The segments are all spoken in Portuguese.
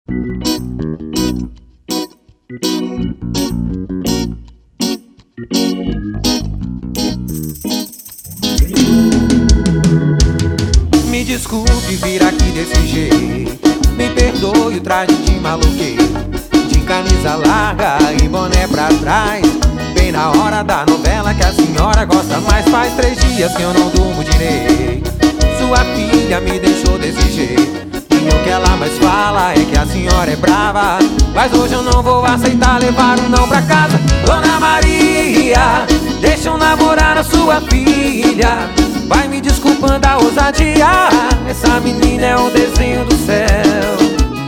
Me desculpe vir aqui desse jeito, me perdoe o traje de maloqueiro, de camisa larga e boné pra trás, bem na hora da novela que a senhora gosta mais. Faz 3 dias que eu não durmo direito, sua filha me deixou desse jeito, e o que ela mais fala é que a senhora é brava. Mas hoje eu não vou aceitar levar um não pra casa. Dona Maria, deixa eu namorar a sua filha, vai me desculpando a ousadia, essa menina é um desenho do céu.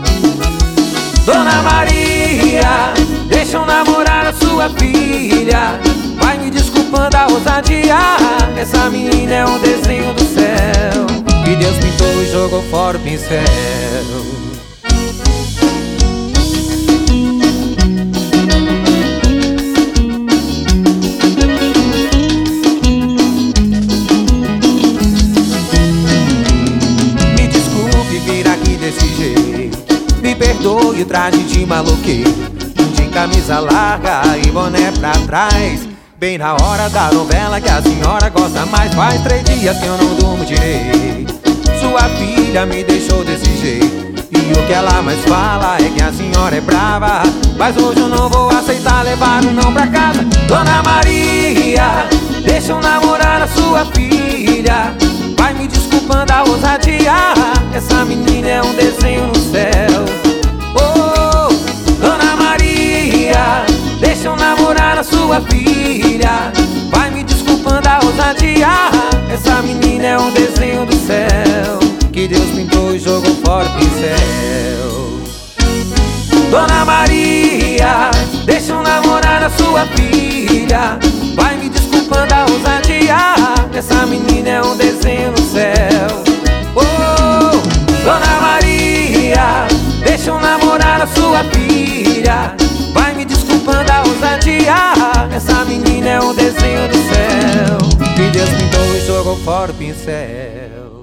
Dona Maria, deixa eu namorar a sua filha, vai me desculpando a ousadia, essa menina é um desenho do céu, que Deus pintou e jogou fora o pincel. Me perdoe o traje de maloqueiro, de camisa larga e boné pra trás, bem na hora da novela que a senhora gosta mais. Faz 3 dias que eu não durmo direito, sua filha me deixou desse jeito, e o que ela mais fala é que a senhora é brava. Mas hoje eu não vou aceitar levar um não pra casa. Dona Maria, deixa eu namorar a sua filha, vai me desculpando a ousadia, essa menina é um desenho no céu. Oh, Dona Maria, deixa eu namorar a sua filha, vai me desculpando a ousadia, essa menina é um desenho do céu, que Deus pintou e jogou fora o pincel. Dona Maria, deixa eu namorar a sua filha, vai me desculpando a ousadia, essa menina é um desenho no céu. Oh, Dona Maria, deixa eu namorar a sua filha, vai me desculpando a ousadia, essa menina é um desenho do céu, que Deus pintou e jogou fora o pincel.